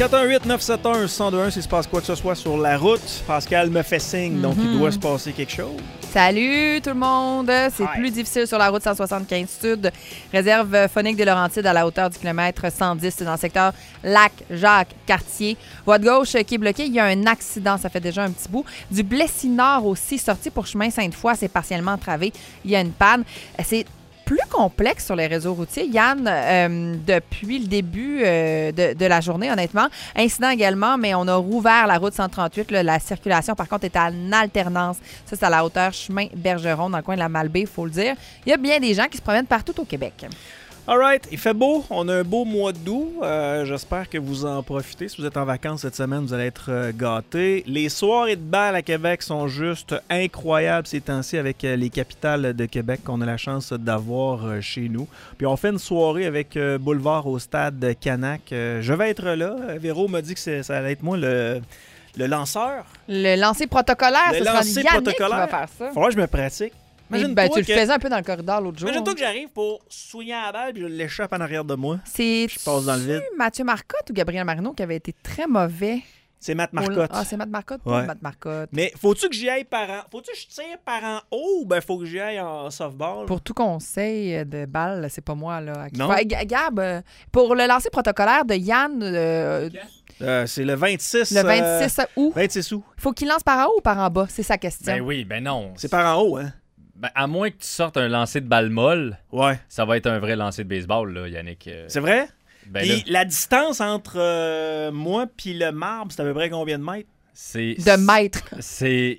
418-971-1021, s'il se passe quoi que ce soit sur la route. Pascal me fait signe, donc il doit se passer quelque chose. Salut tout le monde! C'est plus difficile sur la route 175 Sud. Réserve phonique des Laurentides à la hauteur du kilomètre 110 dans le secteur Lac-Jacques-Cartier. Voie de gauche qui est bloquée. Il y a un accident, ça fait déjà un petit bout. Du Blessy-Nord aussi, sorti pour chemin Sainte-Foy, c'est partiellement entravé. Il y a une panne. C'est plus complexe sur les réseaux routiers, Yann, depuis le début de la journée, honnêtement. Incident également, mais on a rouvert la route 138. Là, la circulation, par contre, est en alternance. Ça, c'est à la hauteur chemin Bergeron, dans le coin de la Malbaie, il faut le dire. Il y a bien des gens qui se promènent partout au Québec. All right, il fait beau. On a un beau mois d'août. J'espère que vous en profitez. Si vous êtes en vacances cette semaine, vous allez être gâtés. Les soirées de bal à Québec sont juste incroyables ces temps-ci avec les capitales de Québec qu'on a la chance d'avoir chez nous. Puis on fait une soirée avec Boulevard au stade Canac. Je vais être là. Véro m'a dit que ça allait être moi le lanceur. Le lancer protocolaire, ce sera Yannick qui va faire ça. Faudra que je me pratique. Tu le faisais un peu dans le corridor l'autre jour. Imagine-toi que j'arrive pour souiller à la balle puis je l'échappe en arrière de moi. Je passe dans le vide. Mathieu Marcotte ou Gabriel Marino qui avait été très mauvais? C'est Matt Marcotte. Ah, c'est Matt Marcotte? Ouais. Matt Marcotte. Mais faut-tu que j'y aille faut-tu que je tire par en haut ou ben faut que j'y aille en softball? Pour tout conseil de balle, c'est pas moi, là. Non? Gab, pour le lancer protocolaire de Yann... c'est le 26... Le 26 août. 26 août. Faut qu'il lance par en haut ou par en bas? C'est sa question. Ben oui, ben non. C'est par en haut, hein? Ben, à moins que tu sortes un lancer de balle molle, ouais, ça va être un vrai lancer de baseball, là, Yannick. C'est vrai? Ben puis la distance entre moi puis le marbre, c'est à peu près combien de mètres? De mètres. C'est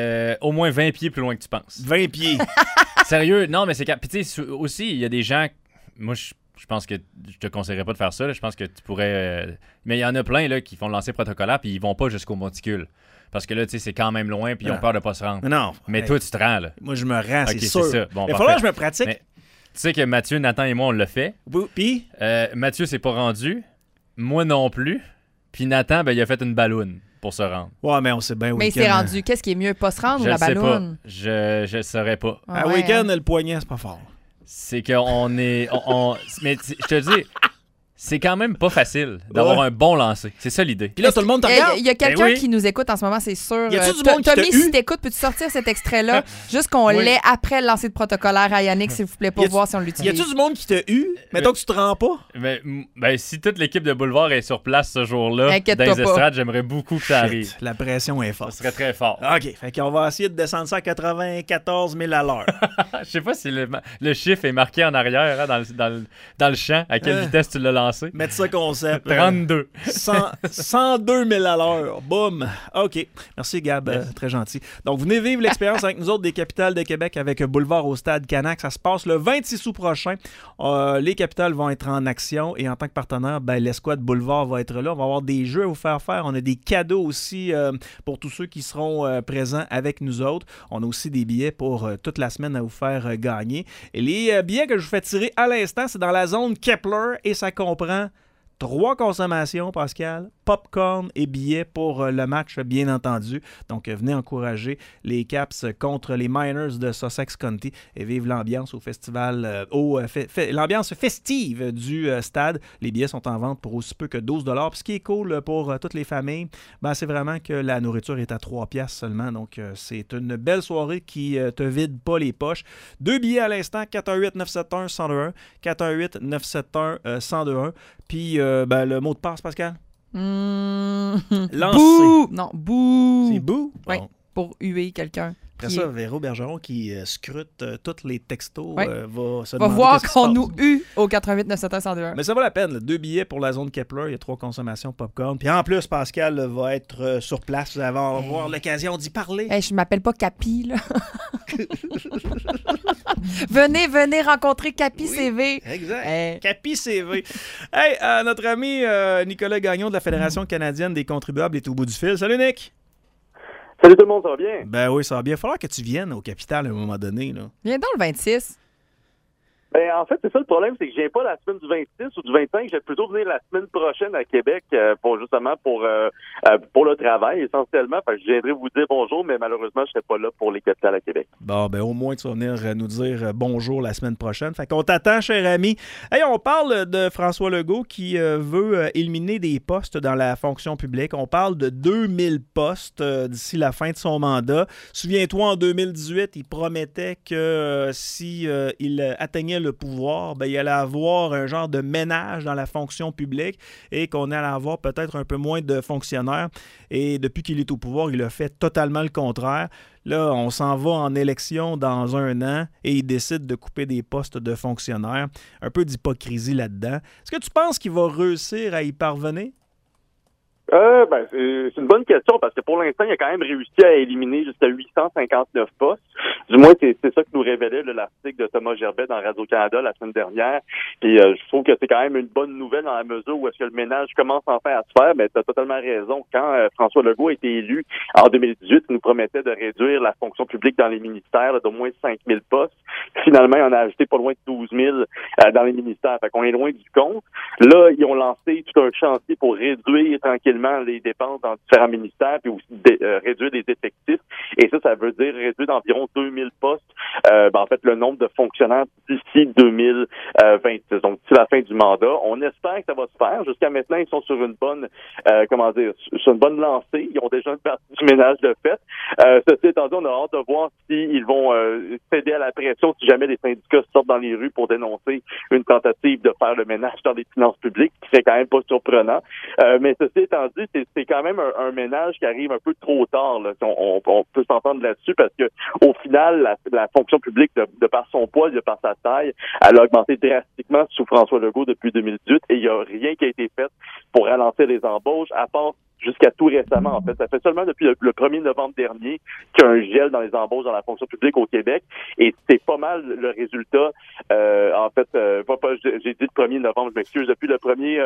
au moins 20 pieds plus loin que tu penses. 20 pieds. Sérieux? Non, mais c'est... Puis tu sais, aussi, il y a des gens... Moi, je pense que je te conseillerais pas de faire ça. Là. Je pense que tu pourrais... Mais il y en a plein là, qui font le lancer protocolaire puis ils vont pas jusqu'au monticule. Parce que là, tu sais, c'est quand même loin puis ils ont peur de pas se rendre. Non. Mais toi, tu te rends, là. Moi, je me rends, okay, c'est sûr. Ça. Bon, il va falloir que je me pratique. Mais, tu sais que Mathieu, Nathan et moi, on l'a fait. Oui, puis? Mathieu s'est pas rendu. Moi non plus. Puis Nathan, ben, il a fait une balloune pour se rendre. Ouais, mais on sait bien. Mais il s'est rendu. Qu'est-ce qui est mieux, pas se rendre ou la balloune? Je saurais pas. À week-end, le poignet, c'est pas fort. C'est qu'on est... mais je te dis... C'est quand même pas facile d'avoir un bon lancer. C'est ça l'idée. Puis là, tout le monde te regarde. Il y a quelqu'un qui nous écoute en ce moment, c'est sûr. Y a-tu du monde Tommy, qui t'a eu? si t'écoutes, peux-tu sortir cet extrait-là? Juste qu'on l'ait après le lancer de protocolaire à Yannick, s'il vous plaît, pour voir si on l'utilise. Y a-tu du monde qui t'a eu? Mettons que tu te rends pas. Ben, si toute l'équipe de Boulevard est sur place ce jour-là, inquiète-toi dans les pas. estrades, j'aimerais beaucoup que ça arrive. La pression est forte. Ça serait très fort. OK. Fait qu'on va essayer de descendre ça à 94 000 à l'heure. Je sais pas si le chiffre est marqué en arrière hein, dans le champ, à quelle vitesse tu l'as lancé. Mettre ça concept. 32. 102 000 à l'heure. Boum. OK. Merci, Gab. Très gentil. Donc, venez vivre l'expérience avec nous autres des Capitales de Québec avec Boulevard au Stade Canac. Ça se passe le 26 août prochain. Les Capitales vont être en action et en tant que partenaire, l'escouade Boulevard va être là. On va avoir des jeux à vous faire faire. On a des cadeaux aussi pour tous ceux qui seront présents avec nous autres. On a aussi des billets pour toute la semaine à vous faire gagner. Et les billets que je vous fais tirer à l'instant, c'est dans la zone Kepler et ça comprend 3 consommations, Pascal, popcorn et billets pour le match, bien entendu. Donc, venez encourager les Caps contre les Miners de Sussex County et vive l'ambiance au festival, l'ambiance festive du stade. Les billets sont en vente pour aussi peu que 12 $. Puis ce qui est cool pour toutes les familles, c'est vraiment que la nourriture est à 3 $ seulement. Donc, c'est une belle soirée qui te vide pas les poches. 2 billets à l'instant, 418-971-1021, 418-971-1021. Puis, le mot de passe, Pascal? Lancer. Bouh! Non, bouh! C'est bouh? Oui, Bon. pour huer quelqu'un. Après ça, Véro Bergeron qui scrute tous les textos va se va demander voir qu'est-ce qui qu'on se nous passe. eut au 88-971. Mais ça vaut la peine. 2 billets pour la zone Kepler. Il y a 3 consommations popcorn. Puis en plus, Pascal va être sur place. Vous allez avoir l'occasion d'y parler. Hey, je m'appelle pas Capi, là. venez rencontrer Capi CV. Exact. Hey. Capi CV. Hey, notre ami Nicolas Gagnon de la Fédération canadienne des contribuables est au bout du fil. Salut, Nick. Salut tout le monde, ça va bien? Ben oui, ça va bien. Il va falloir que tu viennes au Capital à un moment donné. Là. Viens donc le 26. Ben, en fait, c'est ça le problème, c'est que je viens pas la semaine du 26 ou du 25, je vais plutôt venir la semaine prochaine à Québec pour le travail essentiellement. Fait que je viendrai vous dire bonjour, mais malheureusement, je serai pas là pour les capitales à Québec. Bon, ben au moins, tu vas venir nous dire bonjour la semaine prochaine. Fait qu'on t'attend, cher ami. Hey, on parle de François Legault qui veut éliminer des postes dans la fonction publique. On parle de 2000 postes d'ici la fin de son mandat. Souviens-toi, en 2018, il promettait que si il atteignait le pouvoir, ben, il allait avoir un genre de ménage dans la fonction publique et qu'on allait avoir peut-être un peu moins de fonctionnaires. Et depuis qu'il est au pouvoir, il a fait totalement le contraire. Là, on s'en va en élection dans un an et il décide de couper des postes de fonctionnaires. Un peu d'hypocrisie là-dedans. Est-ce que tu penses qu'il va réussir à y parvenir? C'est une bonne question parce que pour l'instant, il a quand même réussi à éliminer jusqu'à 859 postes. Du moins, c'est ça que nous révélait l'article de Thomas Gerbet dans Radio-Canada la semaine dernière. Puis je trouve que c'est quand même une bonne nouvelle dans la mesure où est-ce que le ménage commence enfin à se faire. Mais tu as totalement raison. Quand François Legault a été élu en 2018, il nous promettait de réduire la fonction publique dans les ministères d'au moins 5000 postes. Finalement, il en a ajouté pas loin de 12 000 dans les ministères. Fait qu'on est loin du compte. Là, ils ont lancé tout un chantier pour réduire tranquillement les dépenses dans différents ministères puis aussi réduire les effectifs. Et ça veut dire réduire d'environ 2000 postes, en fait, le nombre de fonctionnaires d'ici 2026. Donc, d'ici la fin du mandat. On espère que ça va se faire. Jusqu'à maintenant, ils sont sur une bonne, sur une bonne lancée. Ils ont déjà une partie du ménage de fait. Ceci étant dit, on a hâte de voir s'ils vont céder à la pression si jamais les syndicats sortent dans les rues pour dénoncer une tentative de faire le ménage dans les finances publiques, qui serait quand même pas surprenant. Mais ceci étant dit, c'est quand même un ménage qui arrive un peu trop tard. Là. On peut s'entendre là-dessus parce que au final, la fonction publique, de par son poids, de par sa taille, elle a augmenté drastiquement sous François Legault depuis 2018 et il n'y a rien qui a été fait pour ralentir les embauches, à part jusqu'à tout récemment, en fait. Ça fait seulement depuis le 1er novembre dernier qu'il y a un gel dans les embauches dans la fonction publique au Québec. Et c'est pas mal le résultat. J'ai dit le 1er novembre, je m'excuse, depuis le 1er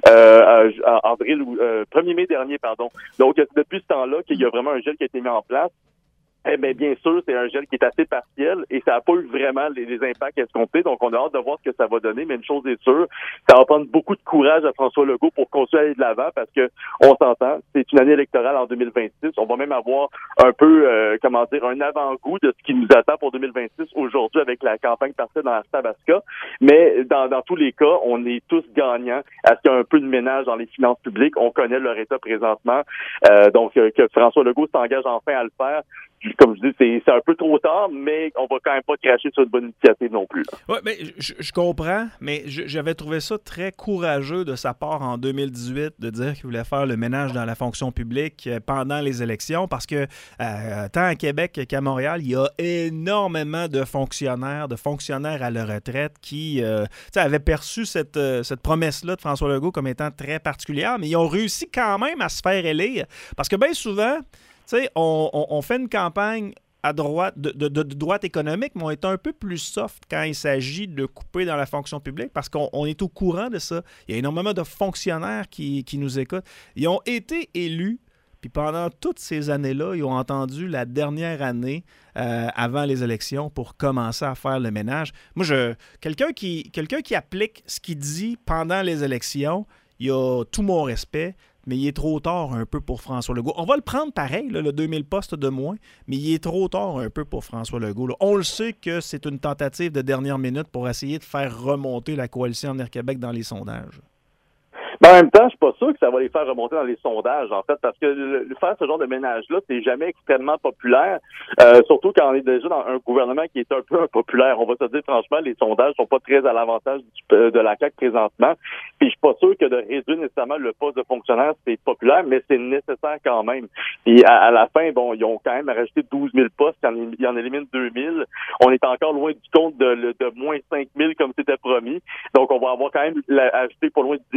avril ou 1er mai dernier, pardon. Donc, depuis ce temps-là, qu'il y a vraiment un gel qui a été mis en place. Eh bien sûr, c'est un gel qui est assez partiel et ça n'a pas eu vraiment les impacts escomptés. Donc, on a hâte de voir ce que ça va donner. Mais une chose est sûre, ça va prendre beaucoup de courage à François Legault pour continuer à aller de l'avant parce que on s'entend, c'est une année électorale en 2026. On va même avoir un peu, un avant-goût de ce qui nous attend pour 2026 aujourd'hui avec la campagne partielle dans la Tabasca. Mais dans tous les cas, on est tous gagnants à ce qu'il y a un peu de ménage dans les finances publiques. On connaît leur état présentement. Donc, que François Legault s'engage enfin à le faire. Comme je dis, c'est un peu trop tard, mais on va quand même pas cracher sur une bonne initiative non plus. Oui, mais je comprends, mais j'avais trouvé ça très courageux de sa part en 2018 de dire qu'il voulait faire le ménage dans la fonction publique pendant les élections parce que tant à Québec qu'à Montréal, il y a énormément de fonctionnaires à la retraite qui avaient perçu cette promesse-là de François Legault comme étant très particulière, mais ils ont réussi quand même à se faire élire parce que bien souvent, tu sais, on fait une campagne à droite, de droite économique, mais on est un peu plus soft quand il s'agit de couper dans la fonction publique parce qu'on est au courant de ça. Il y a énormément de fonctionnaires qui nous écoutent. Ils ont été élus, puis pendant toutes ces années-là, ils ont entendu la dernière année avant les élections pour commencer à faire le ménage. Moi, quelqu'un qui applique ce qu'il dit pendant les élections, il a tout mon respect. Mais il est trop tard un peu pour François Legault. On va le prendre pareil, là, le 2000 postes de moins, mais il est trop tard un peu pour François Legault. Là. On le sait que c'est une tentative de dernière minute pour essayer de faire remonter la coalition Avenir Québec dans les sondages. Mais en même temps, je suis pas sûr que ça va les faire remonter dans les sondages, en fait, parce que faire ce genre de ménage-là, c'est jamais extrêmement populaire, surtout quand on est déjà dans un gouvernement qui est un peu impopulaire. On va se dire, franchement, les sondages sont pas très à l'avantage de la CAQ présentement. Puis je suis pas sûr que de réduire nécessairement le poste de fonctionnaire, c'est populaire, mais c'est nécessaire quand même. Et à la fin, bon, ils ont quand même rajouté 12 000 postes, ils en éliminent 2 000. On est encore loin du compte de moins 5 000 comme c'était promis. Donc, on va avoir quand même ajouté pas loin de 10 000 fonctionnaires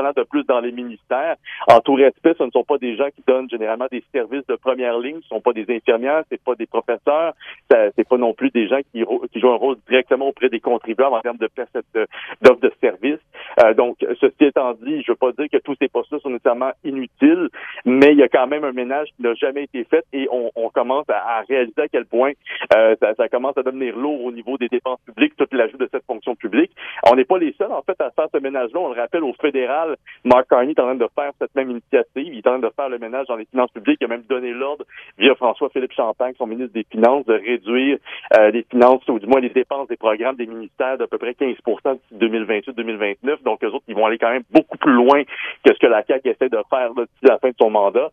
fonctionnaires de plus dans les ministères. En tout respect, ce ne sont pas des gens qui donnent généralement des services de première ligne, ce ne sont pas des infirmières, c'est pas des professeurs, c'est pas non plus des gens qui jouent un rôle directement auprès des contribuables en termes d'offres de services. Donc, ceci étant dit, je veux pas dire que tous ces postes-là sont nécessairement inutiles, mais il y a quand même un ménage qui n'a jamais été fait et on commence à réaliser à quel point ça commence à devenir lourd au niveau des dépenses publiques, tout l'ajout de cette fonction publique. On n'est pas les seuls, en fait, à faire ce ménage-là. On le rappelle, au fédéral, Mark Carney est en train de faire cette même initiative. Il est en train de faire le ménage dans les finances publiques. Il a même donné l'ordre, via François-Philippe Champagne, son ministre des Finances, de réduire les finances, ou du moins les dépenses des programmes des ministères d'à peu près 15 d'ici 2028-2029. Donc, eux autres, ils vont aller quand même beaucoup plus loin que ce que la CAQ essaie de faire là, d'ici la fin de son mandat.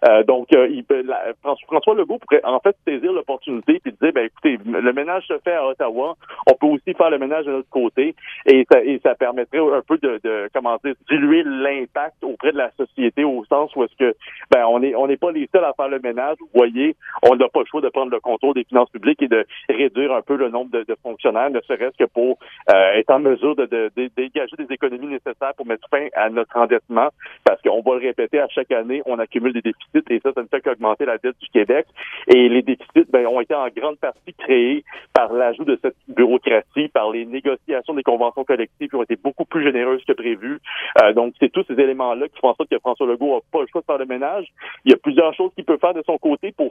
François Legault pourrait en fait saisir l'opportunité et dire, écoutez, le ménage se fait à Ottawa, on peut aussi faire le ménage de notre côté et ça permettrait un peu de diluer l'impact auprès de la société au sens où est-ce que on n'est pas les seuls à faire le ménage. Vous voyez, on n'a pas le choix de prendre le contrôle des finances publiques et de réduire un peu le nombre de fonctionnaires, ne serait-ce que pour être en mesure de dégager des économies nécessaires pour mettre fin à notre endettement, parce qu'on va le répéter à chaque année, on accumule des déficits et ça ne fait qu'augmenter la dette du Québec. Et les déficits ont été en grande partie créés par l'ajout de cette bureaucratie, par les négociations des conventions collectives qui ont été beaucoup plus généreuses que prévu. Donc, c'est tous ces éléments-là qui font en sorte que François Legault n'a pas le choix de faire le ménage. Il y a plusieurs choses qu'il peut faire de son côté pour,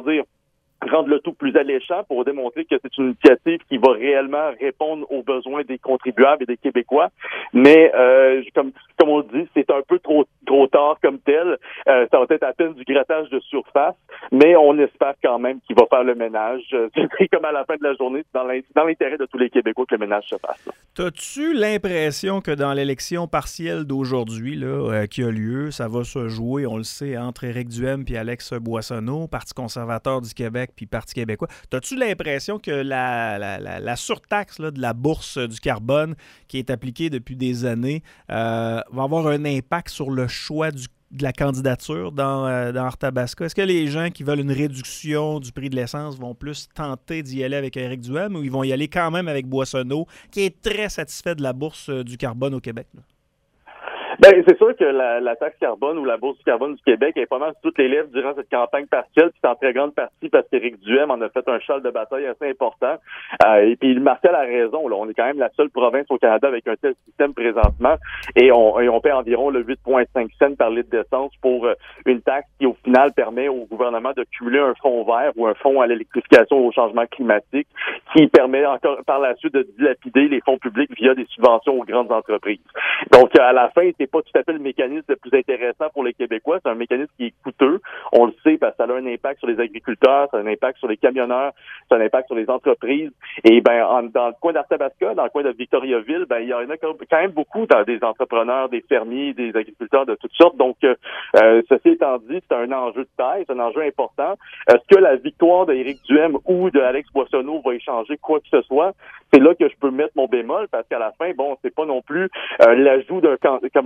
rendre le tout plus alléchant pour démontrer que c'est une initiative qui va réellement répondre aux besoins des contribuables et des Québécois. Mais comme on le dit, c'est un peu trop tard comme tel. Ça va être à peine du grattage de surface, mais on espère quand même qu'il va faire le ménage. C'est comme à la fin de la journée, c'est dans l'intérêt de tous les Québécois que le ménage se fasse. T'as-tu l'impression que dans l'élection partielle d'aujourd'hui là, qui a lieu, ça va se jouer, on le sait, entre Éric Duhaime et Alex Boissonneau, Parti conservateur du Québec puis Parti québécois. T'as-tu l'impression que la surtaxe là, de la bourse du carbone qui est appliquée depuis des années va avoir un impact sur le choix de la candidature dans Arthabasca? Est-ce que les gens qui veulent une réduction du prix de l'essence vont plus tenter d'y aller avec Éric Duhaime ou ils vont y aller quand même avec Boissonneau, qui est très satisfait de la bourse du carbone au Québec, là? C'est sûr que la taxe carbone ou la bourse du carbone du Québec est pas mal sur toutes les lèvres durant cette campagne partielle, puis c'est en très grande partie parce qu'Éric Duhaime en a fait un cheval de bataille assez important. Et puis Marcel a raison, là, on est quand même la seule province au Canada avec un tel système présentement, et on paie environ le 8,5 cents par litre d'essence pour une taxe qui au final permet au gouvernement de cumuler un fonds vert ou un fonds à l'électrification ou au changement climatique qui permet encore par la suite de dilapider les fonds publics via des subventions aux grandes entreprises. Donc à la fin, c'est pas tout à fait le mécanisme le plus intéressant pour les Québécois. C'est un mécanisme qui est coûteux. On le sait parce que ça a un impact sur les agriculteurs, ça a un impact sur les camionneurs, ça a un impact sur les entreprises. Et dans le coin d'Arthabasca, dans le coin de Victoriaville, il y en a quand même beaucoup dans des entrepreneurs, des fermiers, des agriculteurs de toutes sortes. Donc, ceci étant dit, c'est un enjeu de taille, c'est un enjeu important. Est-ce que la victoire d'Éric Duhaime ou de Alex Boissonneau va échanger quoi que ce soit? C'est là que je peux mettre mon bémol parce qu'à la fin, c'est pas non plus l'ajout d'un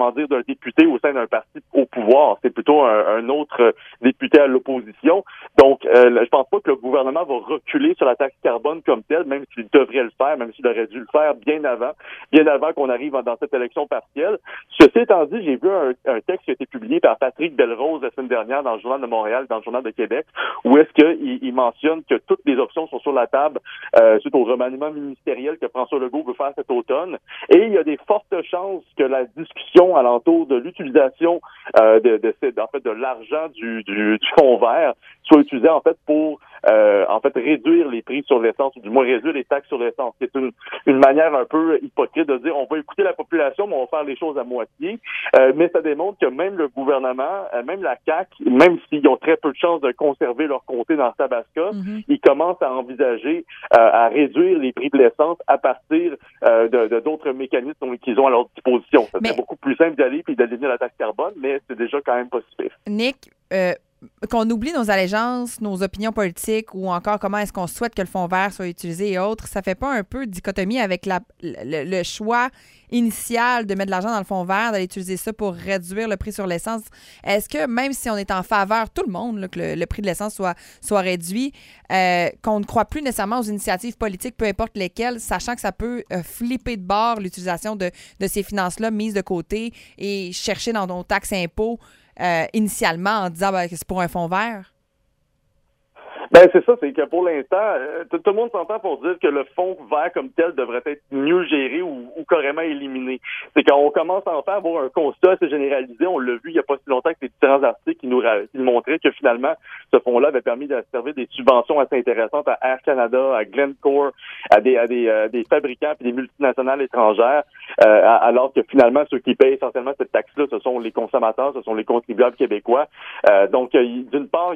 député au sein d'un parti au pouvoir. C'est plutôt un autre député à l'opposition. Donc, je pense pas que le gouvernement va reculer sur la taxe carbone comme telle, même s'il devrait le faire, même s'il aurait dû le faire bien avant qu'on arrive dans cette élection partielle. Ceci étant dit, j'ai vu un texte qui a été publié par Patrick Belrose la semaine dernière dans le Journal de Montréal, dans le Journal de Québec, où est-ce qu'il mentionne que toutes les options sont sur la table suite au remaniement ministériel que François Legault veut faire cet automne. Et il y a des fortes chances que la discussion alentour de l'utilisation de l'argent du fonds vert soit utilisé en fait pour réduire les prix sur l'essence ou du moins réduire les taxes sur l'essence. C'est une manière un peu hypocrite de dire on va écouter la population mais on va faire les choses à moitié. Mais ça démontre que même le gouvernement, même la CAQ, même s'ils ont très peu de chances de conserver leur comté dans Tabasca, ils commencent à envisager à réduire les prix de l'essence à partir de d'autres mécanismes qu'ils ont à leur disposition. C'est beaucoup plus simple d'aller puis d'éliminer la taxe carbone, mais c'est déjà quand même pas si pire. Nick, qu'on oublie nos allégeances, nos opinions politiques ou encore comment est-ce qu'on souhaite que le fonds vert soit utilisé et autres, ça fait pas un peu dichotomie avec le choix initial de mettre de l'argent dans le fonds vert, d'aller utiliser ça pour réduire le prix sur l'essence? Est-ce que même si on est en faveur, tout le monde, là, que le prix de l'essence soit réduit, qu'on ne croit plus nécessairement aux initiatives politiques, peu importe lesquelles, sachant que ça peut flipper de bord l'utilisation de ces finances-là mises de côté et chercher dans nos taxes et impôts initialement en disant que c'est pour un fonds vert? Ben c'est ça, c'est que pour l'instant, tout le monde s'entend pour dire que le fonds vert comme tel devrait être mieux géré ou carrément éliminé. C'est qu'on commence enfin à avoir un constat assez généralisé. On l'a vu il n'y a pas si longtemps que les différents articles qui nous montraient que finalement, ce fonds-là avait permis de servir des subventions assez intéressantes à Air Canada, à Glencore, à des fabricants et des multinationales étrangères, alors que finalement, ceux qui payent essentiellement cette taxe-là, ce sont les consommateurs, ce sont les contribuables québécois. Donc, d'une part, il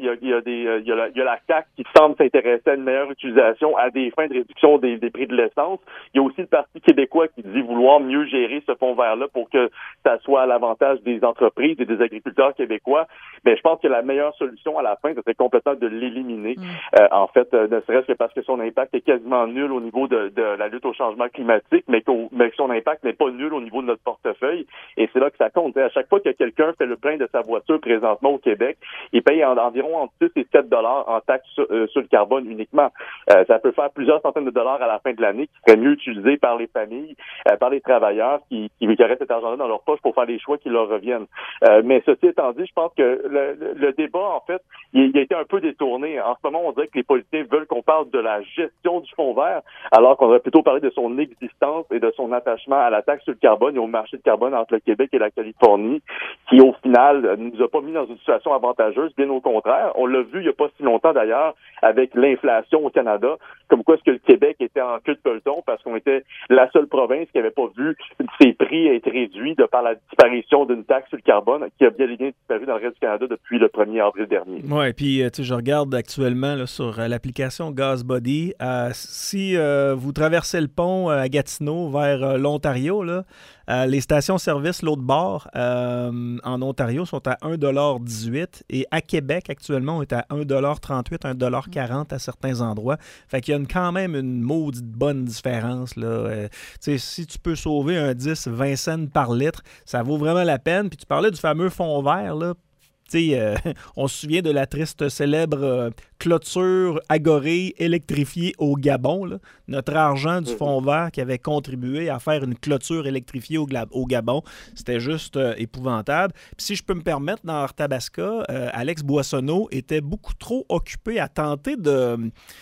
y a la CAQ qui semble s'intéresser à une meilleure utilisation à des fins de réduction des prix de l'essence. Il y a aussi le Parti québécois qui dit vouloir mieux gérer ce fonds vert-là pour que ça soit à l'avantage des entreprises et des agriculteurs québécois. Mais je pense que la meilleure solution à la fin, c'est complètement de l'éliminer. En fait, ne serait-ce que parce que son impact est quasiment nul au niveau de la lutte au changement climatique, mais que son impact n'est pas nul au niveau de notre portefeuille. Et c'est là que ça compte. À chaque fois que quelqu'un fait le plein de sa voiture présentement au Québec, il paye environ entre 6 et 7 $ en taxes sur le carbone uniquement. Ça peut faire plusieurs centaines de dollars à la fin de l'année qui seraient mieux utilisés par les familles, par les travailleurs qui auraient cet argent-là dans leur poche pour faire des choix qui leur reviennent. Mais ceci étant dit, je pense que le débat, en fait, il a été un peu détourné. En ce moment, on dirait que les politiciens veulent qu'on parle de la gestion du fonds vert, alors qu'on aurait plutôt parlé de son existence et de son attachement à la taxe sur le carbone et au marché de carbone entre le Québec et la Californie, qui, au final, ne nous a pas mis dans une situation avantageuse, bien au contraire. On l'a vu il n'y a pas si longtemps, d'ailleurs, avec l'inflation au Canada, comme quoi est-ce que le Québec était en queue de peloton parce qu'on était la seule province qui n'avait pas vu ses prix être réduits de par la disparition d'une taxe sur le carbone qui a bien et bien disparu dans le reste du Canada depuis le 1er avril dernier. Oui, puis tu sais, je regarde actuellement là, sur l'application GasBuddy, si vous traversez le pont à Gatineau vers l'Ontario, là, les stations-service l'autre bord en Ontario sont à 1,18 $ et à Québec actuellement on est à 1,38 $, 1,40 $ à certains endroits. Fait qu'il y a quand même une maudite bonne différence là. Si tu peux sauver un 10-20 cents par litre, ça vaut vraiment la peine. Puis tu parlais du fameux fond vert là. On se souvient de la triste célèbre clôture agorée électrifiée au Gabon. Là. Notre argent du fonds vert qui avait contribué à faire une clôture électrifiée au Gabon. C'était juste épouvantable. Puis si je peux me permettre, dans Arthabasca, Alex Boissonneau était beaucoup trop occupé à tenter de...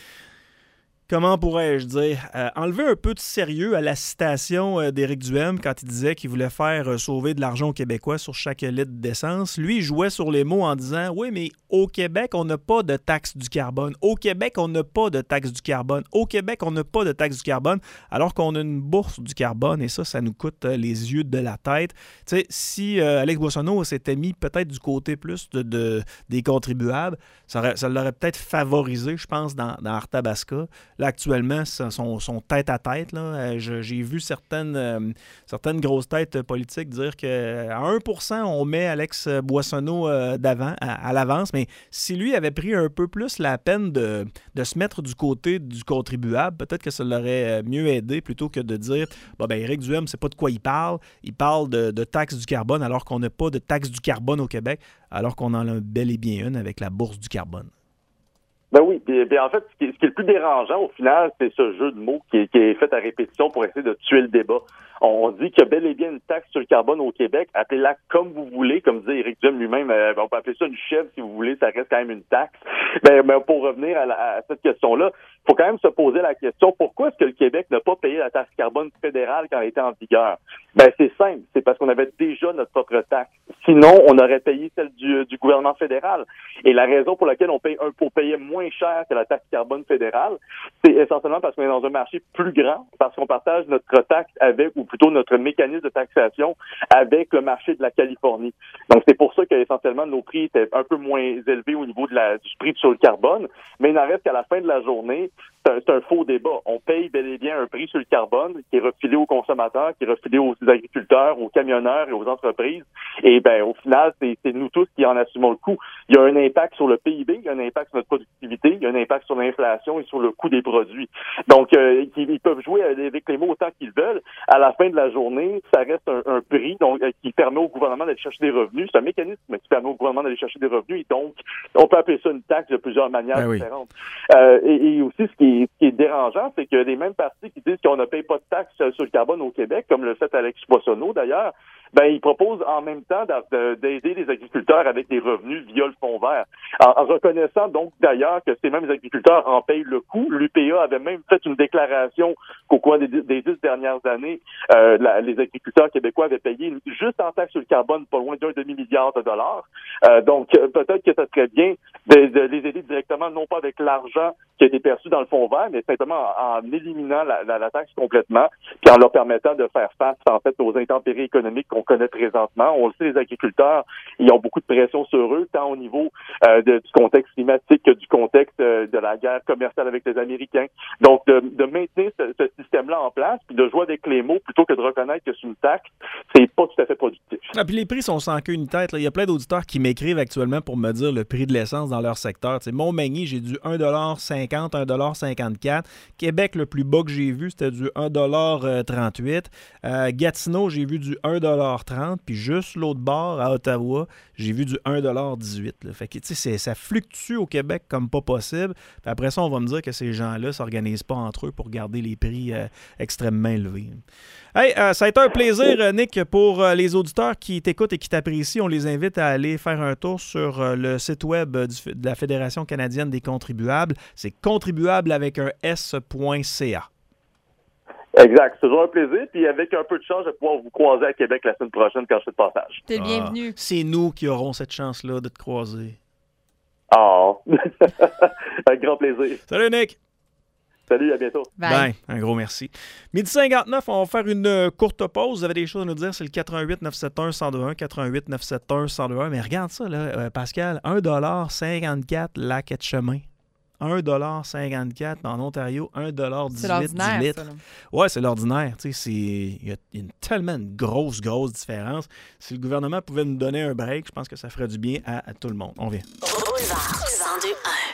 Comment pourrais-je dire, enlever un peu de sérieux à la citation d'Éric Duhem quand il disait qu'il voulait faire sauver de l'argent aux Québécois sur chaque litre d'essence. Lui, il jouait sur les mots en disant « Oui, mais au Québec, on n'a pas de taxe du carbone. Au Québec, on n'a pas de taxe du carbone. Au Québec, on n'a pas de taxe du carbone. » Alors qu'on a une bourse du carbone et ça nous coûte les yeux de la tête. Tu sais, si Alex Boissonneau s'était mis peut-être du côté plus des contribuables, ça l'aurait peut-être favorisé, je pense, dans Arthabasca. Là, actuellement, sont tête à tête. Là. J'ai vu certaines grosses têtes politiques dire qu'à 1%, on met Alex Boissonneau à l'avance. Mais si lui avait pris un peu plus la peine de se mettre du côté du contribuable, peut-être que ça l'aurait mieux aidé plutôt que de dire Éric Duhem, c'est pas de quoi il parle. Il parle de taxe du carbone alors qu'on n'a pas de taxe du carbone au Québec, alors qu'on en a bel et bien une avec la bourse du carbone. Ben oui, en fait, ce qui est le plus dérangeant au final, c'est ce jeu de mots qui est fait à répétition pour essayer de tuer le débat. On dit qu'il y a bel et bien une taxe sur le carbone au Québec, appelez-la comme vous voulez, comme disait Éric Duhem lui-même, on peut appeler ça une chèvre si vous voulez, ça reste quand même une taxe. Mais pour revenir à cette question-là, il faut quand même se poser la question, pourquoi est-ce que le Québec n'a pas payé la taxe carbone fédérale quand elle était en vigueur? Ben c'est simple, c'est parce qu'on avait déjà notre propre taxe. Sinon, on aurait payé celle du gouvernement fédéral. Et la raison pour laquelle on paye pour payer moins cher que la taxe carbone fédérale, c'est essentiellement parce qu'on est dans un marché plus grand, parce qu'on partage notre taxe avec, ou plutôt notre mécanisme de taxation avec le marché de la Californie. Donc, c'est pour ça qu'essentiellement, nos prix étaient un peu moins élevés au niveau du prix sur le carbone, mais il n'en reste qu'à la fin de la journée, c'est un faux débat. On paye bel et bien un prix sur le carbone qui est refilé aux consommateurs, qui est refilé aux agriculteurs, aux camionneurs et aux entreprises. Et ben au final, c'est nous tous qui en assumons le coût. Il y a un impact sur le PIB, il y a un impact sur notre productivité, il y a un impact sur l'inflation et sur le coût des produits. Donc, ils peuvent jouer avec les mots autant qu'ils veulent. À la fin de la journée, ça reste un prix donc qui permet au gouvernement d'aller chercher des revenus. C'est un mécanisme qui permet au gouvernement d'aller chercher des revenus et donc, on peut appeler ça une taxe de plusieurs manières différentes. Et aussi, ce qui est dérangeant, c'est que les mêmes partis qui disent qu'on ne paye pas de taxes sur le carbone au Québec, comme le fait Alex Boissonneau d'ailleurs, ben ils proposent en même temps d'aider les agriculteurs avec des revenus via le Fonds vert. En reconnaissant donc d'ailleurs que ces mêmes agriculteurs en payent le coût. L'UPA avait même fait une déclaration qu'au cours des 10 dernières années, les agriculteurs québécois avaient payé juste en taxe sur le carbone pas loin d'1 demi-milliard de dollars. Donc peut-être que ça serait bien de les aider directement, non pas avec l'argent qui a été perçu dans le Fonds vert, mais simplement en éliminant la taxe complètement, puis en leur permettant de faire face en fait aux intempéries économiques qu'on connaît présentement. On le sait, les agriculteurs, ils ont beaucoup de pression sur eux, tant au niveau du contexte climatique que du contexte de la guerre commerciale avec les Américains. Donc, de maintenir ce système-là en place, puis de jouer avec les mots plutôt que de reconnaître que c'est une taxe, c'est pas tout à fait productif. Ah, puis les prix sont sans queue ni tête. Là. Il y a plein d'auditeurs qui m'écrivent actuellement pour me dire le prix de l'essence dans leur secteur. T'sais, Montmagny, j'ai du 1,50 1,54 Québec, le plus bas que j'ai vu, c'était du 1,38 Gatineau, j'ai vu du 1,30 puis juste l'autre bord, à Ottawa, j'ai vu du 1,18 Fait que, ça fluctue au Québec comme pas possible. Puis après ça, on va me dire que ces gens-là ne s'organisent pas entre eux pour garder les prix extrêmement élevés. Hey, ça a été un plaisir, Nick, pour les auditeurs qui t'écoutent et qui t'apprécient. On les invite à aller faire un tour sur le site web de la Fédération canadienne des contribuables. C'est contribuable avec un S.ca. Exact. C'est toujours un plaisir. Puis avec un peu de chance, je vais pouvoir vous croiser à Québec la semaine prochaine quand je fais le passage. T'es le bienvenu. C'est nous qui aurons cette chance-là de te croiser. Avec grand plaisir. Salut, Nick. Salut, à bientôt. Bye. Un gros merci. 12h59, on va faire une courte pause. Vous avez des choses à nous dire, c'est le 88-971-1021, 88-971-1021. Mais regarde ça, là, Pascal, 1,54 la quête chemin. 1,54 en Ontario, 1,18 c'est l'ordinaire, du litre. ça, là. Ouais, c'est l'ordinaire. Il y a tellement une grosse différence. Si le gouvernement pouvait nous donner un break, je pense que ça ferait du bien à tout le monde. On vient. Boulevard 102.1